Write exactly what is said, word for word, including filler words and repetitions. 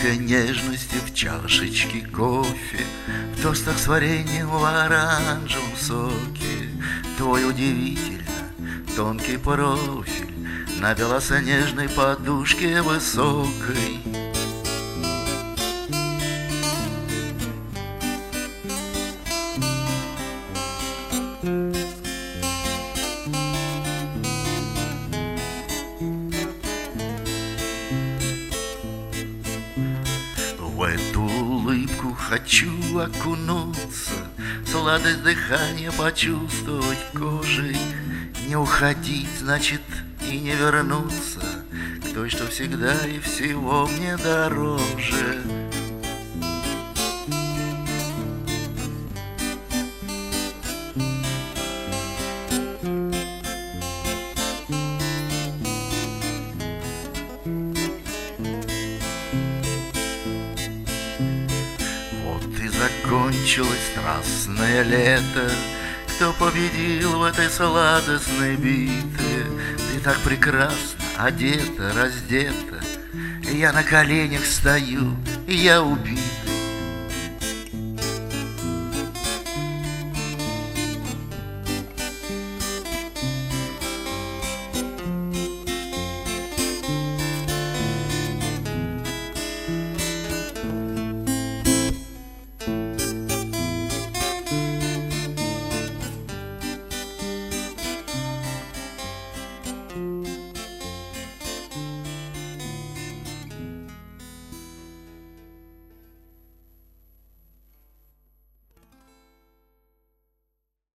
Столько нежности в чашечке кофе, в тостах с вареньем в оранжевом соке. Твой удивительно тонкий профиль на белоснежной подушке высокой. В эту улыбку хочу окунуться, сладость дыхания почувствовать кожей. Не уходить, значит, и не вернуться к той, что всегда и всего мне дороже. Закончилось страстное лето. Кто победил в этой сладостной битве? Ты так прекрасно одета, раздета. Я на коленях стою, я убит.